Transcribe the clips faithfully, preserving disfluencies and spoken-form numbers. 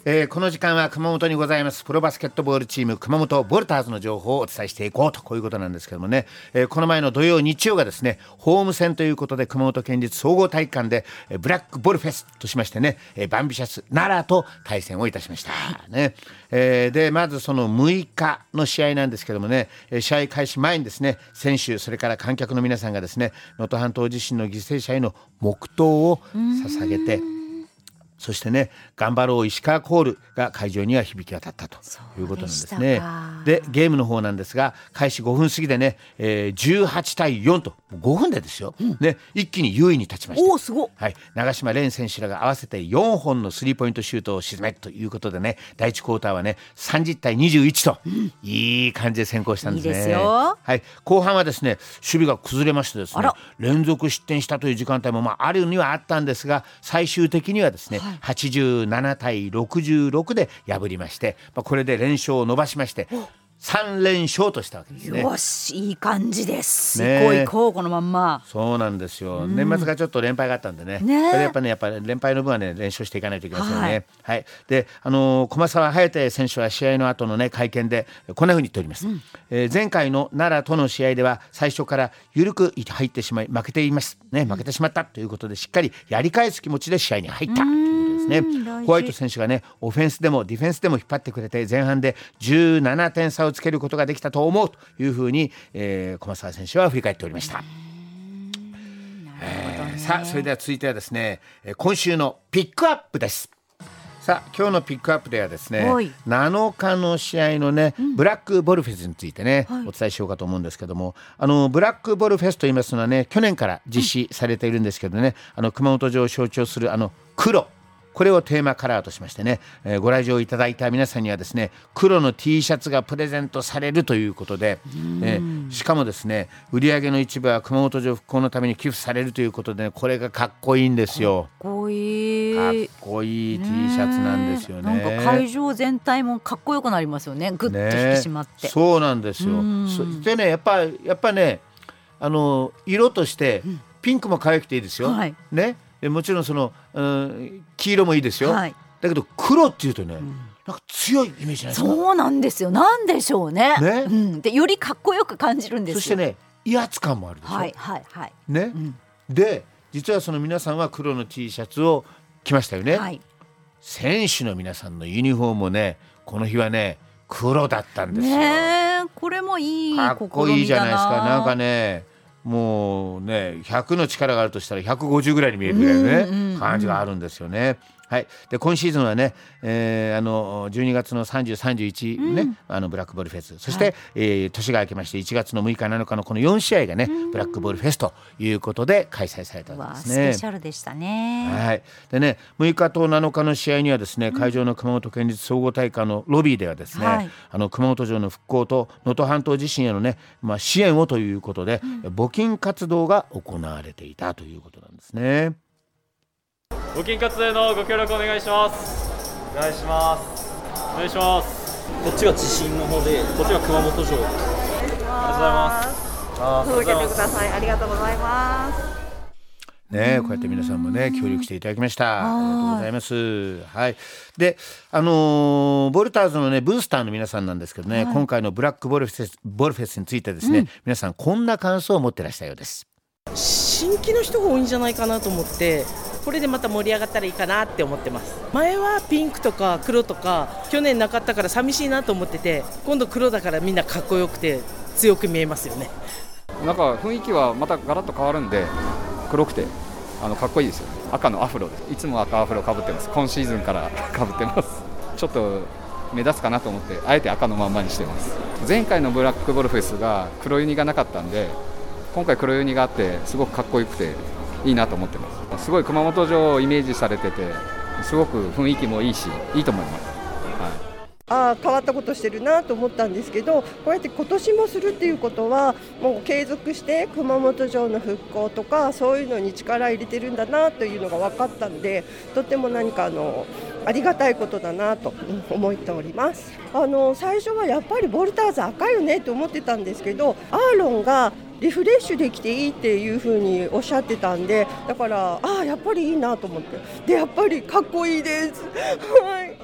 えー、この時間は熊本にございますプロバスケットボールチーム熊本ボルターズの情報をお伝えしていこうと、こういうことなんですけどもね、えー、この前の土曜日曜がですねホーム戦ということで熊本県立総合体育館で、えー、ブラックボルフェスとしましてね、えー、バンビシャス奈良と対戦をいたしました、ねえー、でまずそのむいかの試合なんですけどもね、えー、試合開始前にですね選手それから観客の皆さんがですね能登半島地震の犠牲者への黙祷を捧げて、そしてね頑張ろう石川コールが会場には響き渡ったということなんですね。でゲームの方なんですが開始ごふん過ぎでね、えー、じゅうはちたいよんとごふんでですよ、うんね、一気に優位に立ちました。 おすごい、 はい、長島蓮選手らが合わせてよんほんのスリーポイントシュートを沈めということでねだいいちクォーターはねさんじゅうたいにじゅういちと、うん、いい感じで先行したんですね。 いいですよ、 はい、後半はですね守備が崩れましてですね連続失点したという時間帯も、まあ、あるにはあったんですが最終的にはですね、はい、はちじゅうななたいろくじゅうろくで破りまして、まあ、これで連勝を伸ばしましてさんれんしょうとしたわけですね。 よしいい感じです、ね、行こう行こうこのまんま。 そうなんですよ、うん、年末がちょっと連敗があったんで ね, ねこれやっぱねやっぱ連敗の分はね連勝していかないといけませんね。はいはい、であのー、駒澤颯選手は試合の後のね会見でこんな風に言っております、うんえー、前回の奈良との試合では最初から緩く入ってしまい負けています、ね、負けてしまったということでしっかりやり返す気持ちで試合に入ったということですね。ホワイト選手がねオフェンスでもディフェンスでも引っ張ってくれて前半でじゅうななてん差をつけることができたと思うというふうに、えー、駒澤選手は振り返っておりました。えー、さあそれでは続いてはですね今週のピックアップです。さあ今日のピックアップではですねなのかの試合のね、うん、ブラックボルフェスについてね、はい、お伝えしようかと思うんですけども、あのブラックボルフェスといいますのはね去年から実施されているんですけどね、うん、あの熊本城を象徴するあの黒これをテーマカラーとしましてね、えー、ご来場いただいた皆さんにはですね黒の T シャツがプレゼントされるということで、えー、しかもですね売上の一部は熊本城復興のために寄付されるということで、ね、これがかっこいいんですよ。 かっこいいかっこいい T シャツなんですよね。 なんか会場全体もかっこよくなりますよね。ぐっと引き締まって、 ね、そうなんですよ。そしてねやっぱやっぱねあの色としてピンクも可愛くていいですよ、はいねでもちろんその、うん、黄色もいいですよ、はい、だけど黒っていうとね、うん、なんか強いイメージないですか。 そうなんですよ。なんでしょう ね, ね、うん、でよりかっこよく感じるんですよ。 そしてね威圧感もあるでしょ、 はいはいはいねうん、 で実はその皆さんは黒の T シャツを着ましたよね、はい、選手の皆さんのユニフォームもねこの日はね黒だったんですよ、 ね、これもいいかっこいいじゃないですか。なんかねもうねひゃくの力があるとしたらひゃくごじゅうぐらいに見えるぐらいのね、うんうんうん、感じがあるんですよね。はい、で今シーズンはね、えー、あのじゅうにがつのさんじゅう、さんじゅういち、ねうん、あのブラックボールフェスそして、はいえー、年が明けましていちがつのむいかなのかのこのよん試合がね、うん、ブラックボールフェスということで開催されたんですね。 スペシャルでしたね。 はい、でねむいかとなのかの試合にはですね会場の熊本県立総合体育館のロビーではですね、はい、あの熊本城の復興と能登半島地震へのね、まあ、支援をということで、うん、募金活動が行われていたということなんですね。 募金活動へのご協力お願いします。 お願いしますお願いします。 こっちが地震の方でこっちが熊本城。ありがとうございます。 届けてください。ありがとうございますね、こうやって皆さんもね協力していただきました。ありがとうございます。はい、であのー、ボルターズのねブースターの皆さんなんですけどね、はい、今回のブラックボルフェス、ボルフェスについてですね、うん、皆さんこんな感想を持ってらっしゃるようです。 新規の人が多いんじゃないかなと思ってこれでまた盛り上がったらいいかなって思ってます。前はピンクとか黒とか去年なかったから寂しいなと思ってて今度黒だからみんなかっこよくて強く見えますよね。 なんか雰囲気はまたガラッと変わるんで黒くてあのかっこいいですよ。赤のアフロです。いつも赤アフロ被ってます。今シーズンから被ってます。ちょっと目立つかなと思ってあえて赤のまんまにしてます。前回のブラックボルフェスが黒ユニがなかったんで今回黒ユニがあってすごくかっこよくていいなと思ってます。すごい熊本城をイメージされててすごく雰囲気もいいしいいと思います、はい、 あ変わったことしてるなと思ったんですけどこうやって今年もするっていうことはもう継続して熊本城の復興とかそういうのに力入れてるんだなというのが分かったんでとても何かあのありがたいことだなと思っております。あの最初はやっぱりボルターズ赤いよねと思ってたんですけどアーロンがリフレッシュできていいっていう風におっしゃってたんでだからあやっぱりいいなと思ってでやっぱりかっこいいですはい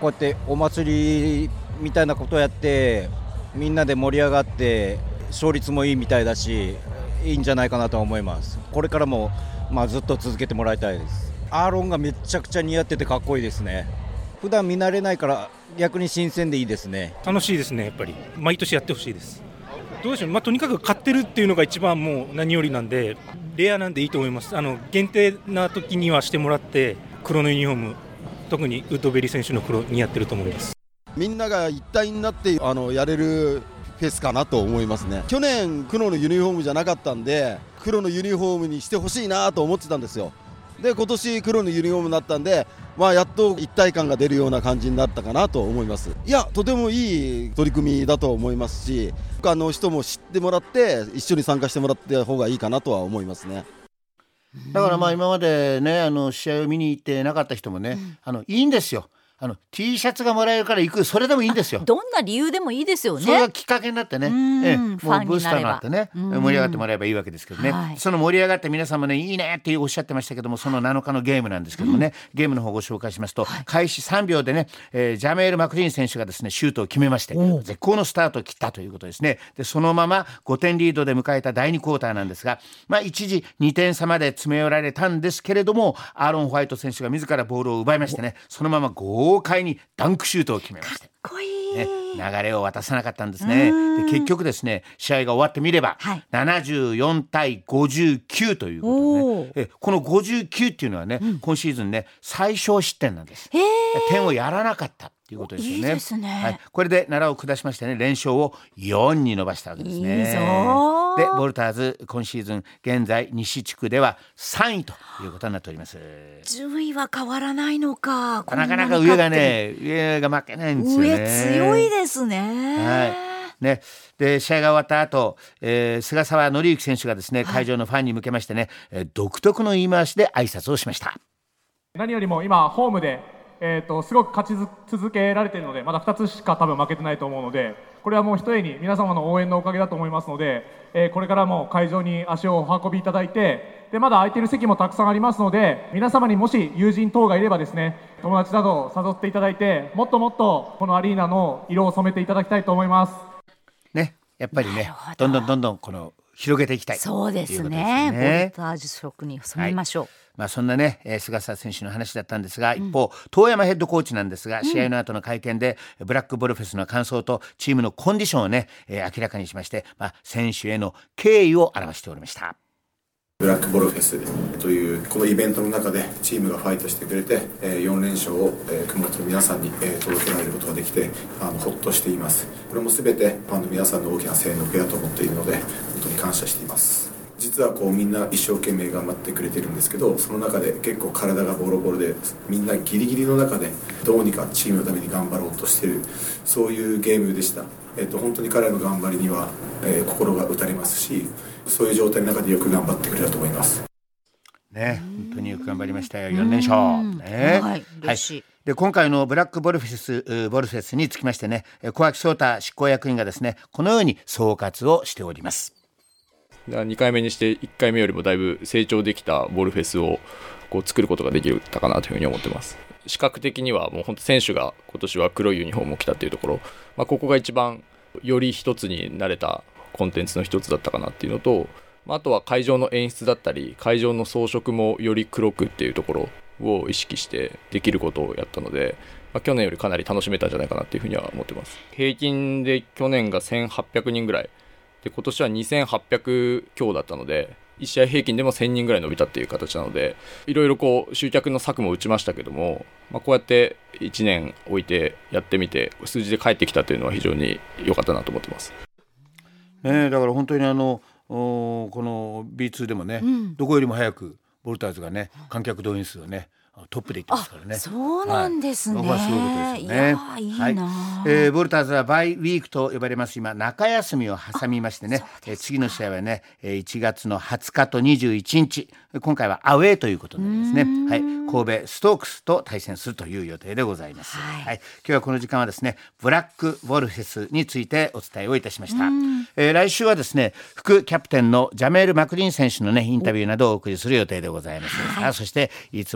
こうやってお祭りみたいなことをやってみんなで盛り上がって勝率もいいみたいだし、いいんじゃないかなと思います。これからも、まあ、ずっと続けてもらいたいです。アーロンがめちゃくちゃ似合っててかっこいいですね。普段見慣れないから逆に新鮮でいいですね。 楽しいですね。やっぱり毎年やってほしいです。どうでしょう、まあ、とにかく買ってるっていうのが一番もう何よりなんで、レアなんでいいと思います。あの限定な時にはしてもらって、黒のユニフォーム、特にウッドベリー選手の黒似合ってると思います。 みんなが一体になってあのやれるフェスかなと思いますね。去年黒のユニフォームじゃなかったんで、黒のユニフォームにしてほしいなと思ってたんですよ。で今年黒のユニフォームになったんで、まあ、やっと一体感が出るような感じになったかなと思います。いや、とてもいい取り組みだと思いますし、他の人も知ってもらって一緒に参加してもらった方がいいかなとは思いますね。 だからまあ今までね、あの試合を見に行ってなかった人もね、うん、あのいいんですよ。あの T シャツがもらえるから行く、それでもいいんですよ。 どんな理由でもいいですよね。 それがきっかけになってね、ええ、もうブースターになってね、盛り上がってもらえばいいわけですけどね、はい、その盛り上がって皆さんもね、いいねっておっしゃってましたけども、そのなのかのゲームなんですけどもね、うん、ゲームの方をご紹介しますと、はい、開始さんびょうでね、えー、ジャメール・マクリーン選手がですねシュートを決めまして、絶好のスタートを切ったということですね。でそのままごてんリードで迎えただいにクォーターなんですが、まあ、一時にてん差まで詰め寄られたんですけれども、アーロン・ホワイト選手が自らボールを奪いましてね、そのまま豪快にダンクシュートを決めました。 かっこいい、ね、 流れを渡さなかったんですね。で結局ですね、試合が終わってみれば、はい、ななじゅうよんたいごじゅうきゅうということで、ね、えこのごじゅうきゅうっていうのはね、うん、今シーズンね最小失点なんです。点をやらなかったということですよね。いいですね、 はい、これで奈良を下しましてね、連勝をよんに伸ばしたわけですね。 いいぞ。 でボルターズ今シーズン現在西地区ではさんいということになっております。 順位は変わらないのか。 なかなか上がね上が負けないんですよね。 上強いですね。 はいね、で試合が終わった後、えー、菅沢紀之選手がですね会場のファンに向けましてね、はい、独特の言い回しで挨拶をしました。 何よりも今ホームで、えー、とすごく勝ち続けられているので、まだふたつしか多分負けてないと思うので、これはもうひとえに皆様の応援のおかげだと思いますので、えー、これからも会場に足をお運びいただいて、でまだ空いている席もたくさんありますので、皆様にもし友人等がいればですね、友達などを誘っていただいて、もっともっとこのアリーナの色を染めていただきたいと思いますね。やっぱりね、どんどんどんどんこの広げていきたい。 そうですね。ボルタージュ色に染めましょう。はい、 まあ、そんなね、えー、菅沢選手の話だったんですが、一方、うん、遠山ヘッドコーチなんですが、試合の後の会見で、うん、ブラックボルフェスの感想とチームのコンディションをね、えー、明らかにしまして、まあ、選手への敬意を表しておりました。 ブラックボルフェスというこのイベントの中でチームがファイトしてくれて、よんれんしょうを熊本の皆さんに届けられることができて、あのほっとしています。これも全てファンの皆さんの大きな声援のおかげだと思っているので、本当に感謝しています。実はこうみんな一生懸命頑張ってくれてるんですけど、その中で結構体がボロボロで、みんなギリギリの中でどうにかチームのために頑張ろうとしている、そういうゲームでした。えっと、本当に彼らの頑張りには、えー、心が打たれますし、そういう状態の中でよく頑張ってくれたと思いますね。本当によく頑張りましたよ。よんれんしょう、ね、 はい、嬉しい。 はい、で今回のブラックボルフェスボルフェスにつきましてね、小脇翔太執行役員がですね、このように総括をしております。 にかいめにしていっかいめよりもだいぶ成長できたボルフェスをこう作ることができたかなというふうに思ってます。視覚的にはもう本当選手が今年は黒いユニフォームを着たというところ、まあ、ここが一番より一つになれたコンテンツの一つだったかなっていうのと、まあ、あとは会場の演出だったり会場の装飾もより黒くっていうところを意識してできることをやったので、まあ、去年よりかなり楽しめたんじゃないかなっていうふうには思ってます。平均で去年がせんはっぴゃくにんぐらいで、今年はにせんはっぴゃくきょうだったので、いち試合平均でもせんにんぐらい伸びたっていう形なので、いろいろこう集客の策も打ちましたけども、まあ、こうやっていちねん置いてやってみて数字で返ってきたというのは非常に良かったなと思ってます、 ね、だから本当にあのこの ビーツー でもね、うん、どこよりも早くボルターズがね観客動員数をねトップでいってますからね。 そうなんですね。 はい、僕はすごいことですよね。 いやいいな、 はいえー、ボルターズはバイウィークと呼ばれます今中休みを挟みましてね、えー、次の試合はねいちがつのはつかとにじゅういちにち、今回はアウェーということになりますね。はい、神戸ストークスと対戦するという予定でございます。はいはい、今日はこの時間はですねブラックボルフェスについてお伝えをいたしました。えー、来週はですね副キャプテンのジャメール・マクリーン選手のねインタビューなどをお送りする予定でございます。はい、そしていつものように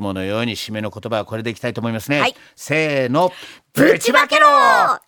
に締めの言葉はこれでいきたいと思いますね、 はい、 せーの、ぶちまけろ。